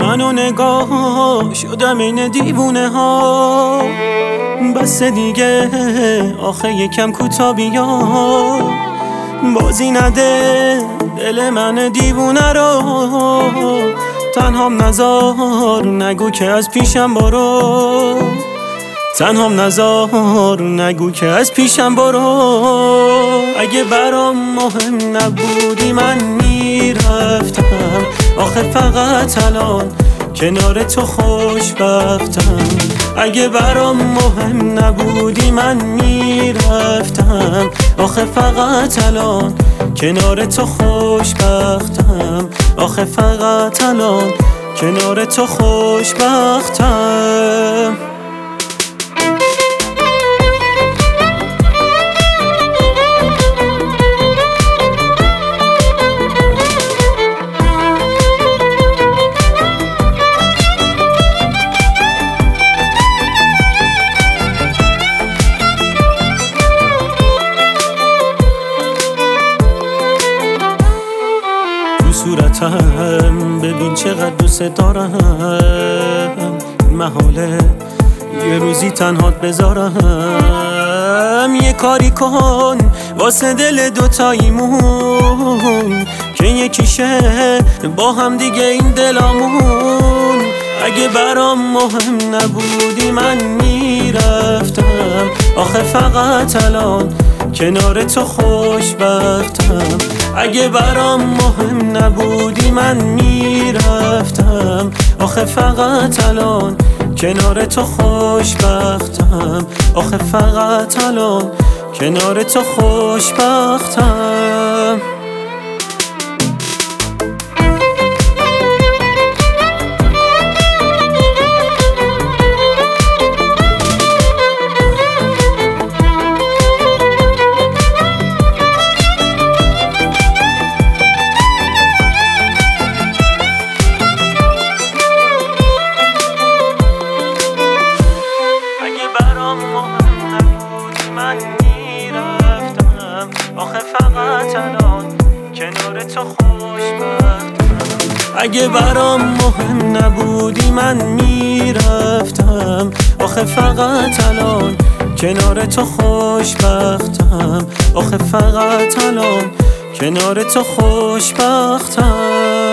منو نگاه شدم این دیوونه ها، بس دیگه آخه یکم کوتا بیا، بازی نده دل من دیوونه رو، تنهام نذار نگو که از پیشم برو، تنهام نذار نگو که از پیشم برو. اگه برام مهم نبودی من میرفتم، آخه فقط الان کنار تو خوشبختم. اگه برام مهم نبودی من میرفتم، آخه فقط الان کنار تو خوشبختم، آخه فقط الان کنار تو خوشبختم. صورتم ببین چقدر دوست دارم، محاله یه روزی تنهات بذارم. یه کاری کن واسه دل دوتاییمون که یکیشه با هم دیگه این دلامون. اگه برام مهم نبودی من میرفتم، آخه فقط الان کنار تو خوشبختم. اگه برام مهم نبودی من میرفتم، آخه فقط الان کنار تو خوشبختم، آخه فقط الان کنار تو خوشبختم. من میرفتم، آخه فقط الان کنار تو خوشبختم. اگه برام مهم نبودی من میرفتم، آخه فقط الان کنار تو خوشبختم، آخه فقط الان کنار تو خوشبختم.